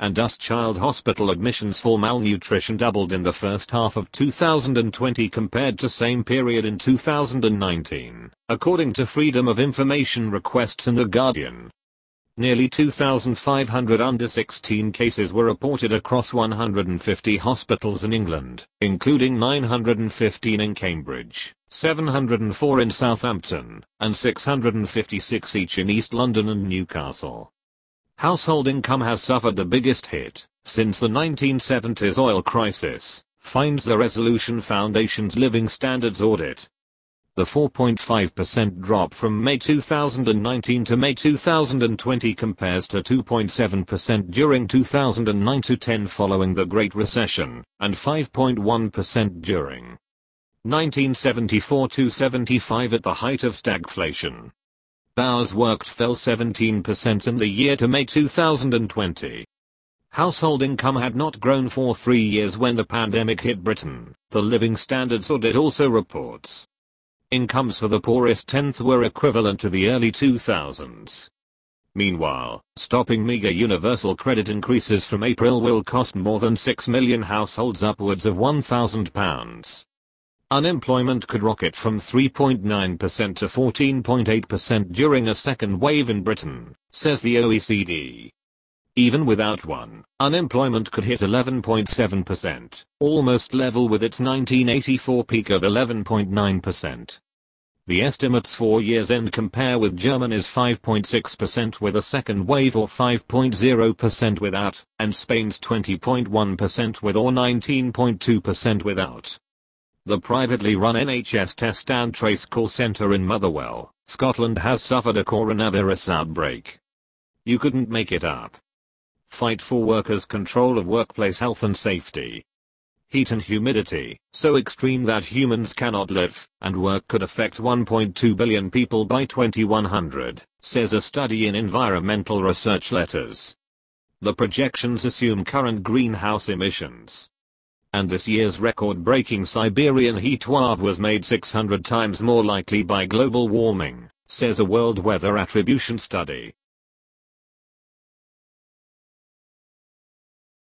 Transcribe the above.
and thus child hospital admissions for malnutrition doubled in the first half of 2020 compared to same period in 2019, according to Freedom of Information requests in The Guardian. Nearly 2,500 under 16 cases were reported across 150 hospitals in England, including 915 in Cambridge, 704 in Southampton, and 656 each in East London and Newcastle. Household income has suffered the biggest hit since the 1970s oil crisis, finds the Resolution Foundation's Living Standards audit. The 4.5% drop from May 2019 to May 2020 compares to 2.7% during 2009-10 following the Great Recession, and 5.1% during 1974-75 at the height of stagflation. Hours worked fell 17% in the year to May 2020. Household income had not grown for 3 years when the pandemic hit Britain, the Living Standards audit also reports. Incomes for the poorest tenth were equivalent to the early 2000s. Meanwhile, stopping meager universal credit increases from April will cost more than 6 million households upwards of £1,000. Unemployment could rocket from 3.9% to 14.8% during a second wave in Britain, says the OECD. Even without one, unemployment could hit 11.7%, almost level with its 1984 peak of 11.9%. The estimates for year's end compare with Germany's 5.6% with a second wave or 5.0% without, and Spain's 20.1% with or 19.2% without. The privately run NHS Test and Trace call centre in Motherwell, Scotland has suffered a coronavirus outbreak. You couldn't make it up. Fight for workers' control of workplace health and safety. Heat and humidity, so extreme that humans cannot live, and work could affect 1.2 billion people by 2100, says a study in Environmental Research Letters. The projections assume current greenhouse emissions. And this year's record-breaking Siberian heatwave was made 600 times more likely by global warming, says a World Weather Attribution study.